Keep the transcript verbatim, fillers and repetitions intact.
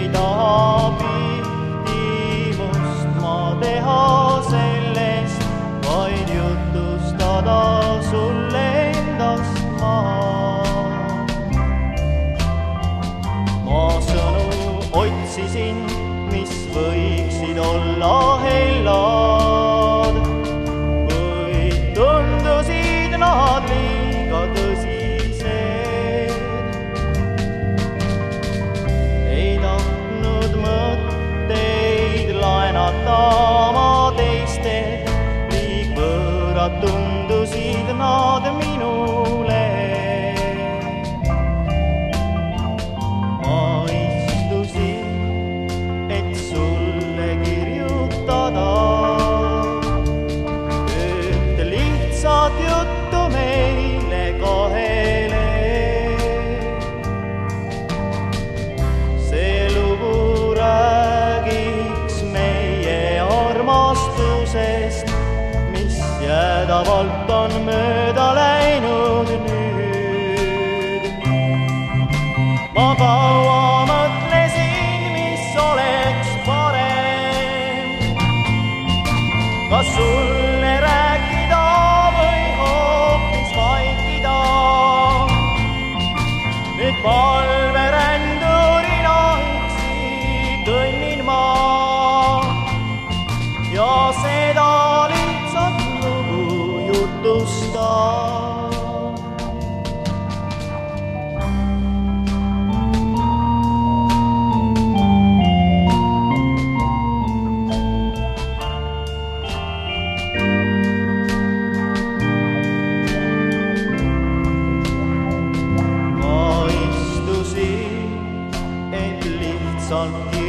taha pihtimust ma teha sellest, vaid jutustada sulle endast ma. Ma sõnu otsisin, mis võiksid olla hellad, kuid tundusid nad liiga tõsised. Ei tahtnud mõtteid laenata ma teistelt, liig võõrad tundusid nad minule. Ma istusin, et sulle kirjutada ühte lihtsat juttu meile kahele. See lugu räägiks meie armastusest, mis jäädavalt on mööda läinud nüüd. Ma kaua mõtlesin, mis oleks parem, kas sulle rääkida või hoopis vaikida. Nüüd palverändurina üksi kõnnin ma ja seda lihtsalt lugu jutustan. Ma istusin, et lihtsalt